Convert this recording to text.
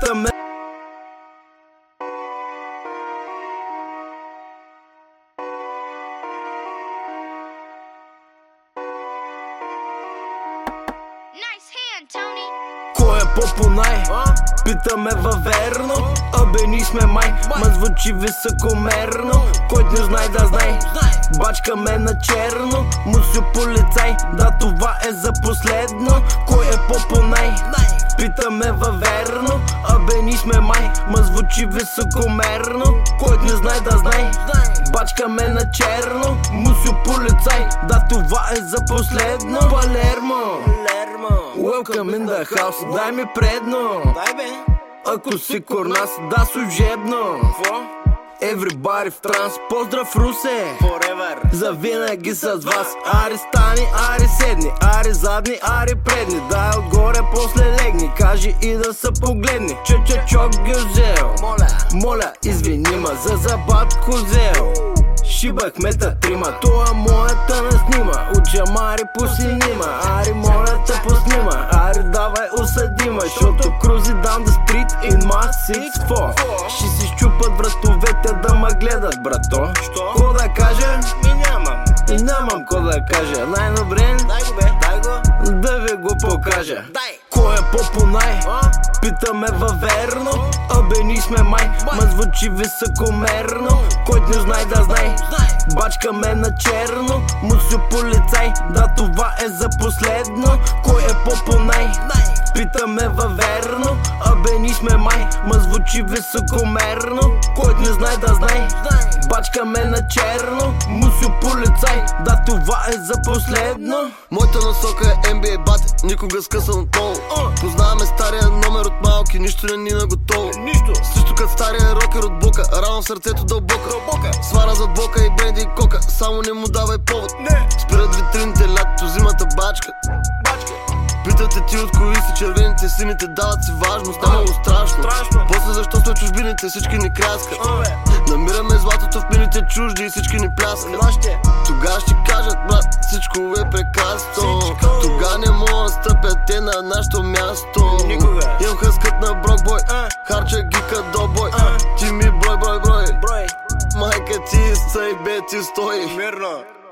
Питаме кой е по-понай? Питаме във-верно. Абе ние сме май, ма звучи високомерно. Който не знае да знае, бачкаме на черно. Мусю полицай, да това е за последно. Кой е по-понай? Питаме във-верно. Абе ние сме май, ма звучи високомерно. Който не знае да знае, бачкаме на черно. Мусю полицай, да това е за последно. Палермо, welcome in the house, дай ми предно. Дай бе. Ако си корнас, да служебно. Everybody в транс, поздрав Русе. Forever. Завинаги с вас. Ари стани, ари седни, ари задни, ари предни. Дай отгоре, после легни, кажи и да се погледни. Чок ги взел. Моля, извини ма за забат козел. Шибахме та трима, това моята не снима. Учамари посинима, ари моля те поснима. Ари давай осъдима, защото крузи down the street in my 6-4. Ще си щупат вратовете да ма гледат, брато. Що? Ко да кажа? Нямам. Нямам ко да кажа. Най-добре Дай го бе, дай го. да ви го покажа. Дай. Кой е по-понай? Питаме във-верно. Абе ние сме май, ма звучи високомерно. Който не знае да знае, бачкаме на черно. Мусю полицай, да това е за последно. Кой е по-понай? Питаме във-верно. Абе ние сме май, ма звучи високомерно. Който не знае да знае, бачкаме на черно. Мусю полицай, да това е за последно. Моята насока е NBA бат, никога скъсан отдолу. Познаваме стария номер от малки, нищо не ни наготово. Също като стария рокер от блока, рано в сърцето дълбока. Свара зад блока и бренди и кока, само не му давай повод. Спират витрините, лятото, зимата бачка. Питате ти от кои са червените, сините, дават си важност, нямало страшно. После защо сме чужбините, всички ни кряскат. Намираме златото в мините чужди и всички ни пляскат. Тогава ще кажат, брат, всичко е прекрасно. Тогава не мога да стъпят те на нашото място. Имам хъскът на брокбой, харча ги като бой. Ти ми брой. Майка ти стай, бе ти стой. Мирно.